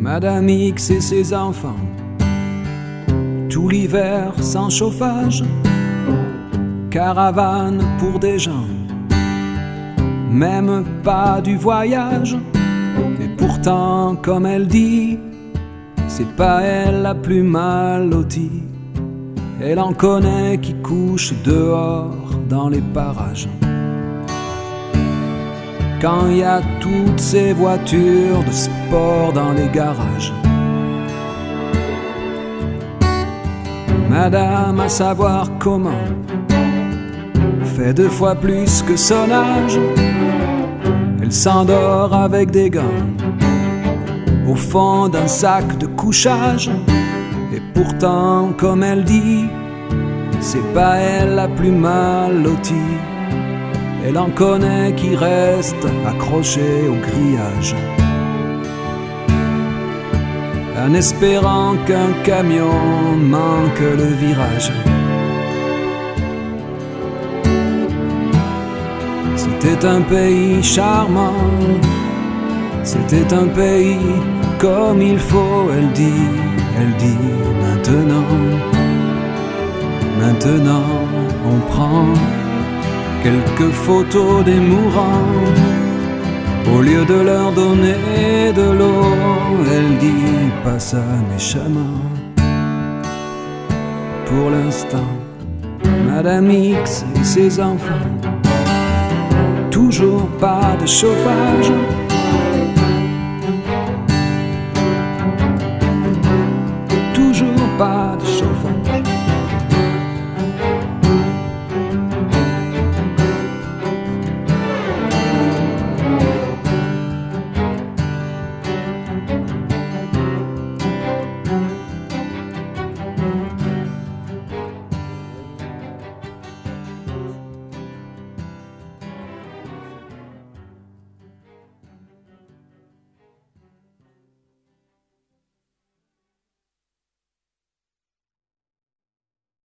Madame X et ses enfants, tout l'hiver sans chauffage, caravane pour des gens, même pas du voyage. Et pourtant, comme elle dit, c'est pas elle la plus mal lotie. Elle en connaît qui couchent dehors dans les parages. Quand y a toutes ces voitures de sport dans les garages. Madame, à savoir comment, fait 2 fois plus que son âge. Elle s'endort avec des gants au fond d'un sac de couchage. Et pourtant, comme elle dit, c'est pas elle la plus mal lotie. Elle en connaît qui restent accrochés au grillage, en espérant qu'un camion manque le virage. C'était un pays charmant, c'était un pays comme il faut, elle dit maintenant on prend quelques photos des mourants. Au lieu de leur donner de l'eau, elle dit pas ça méchamment. Pour l'instant, Madame X et ses enfants, toujours pas de chauffage. Toujours pas de chauffage.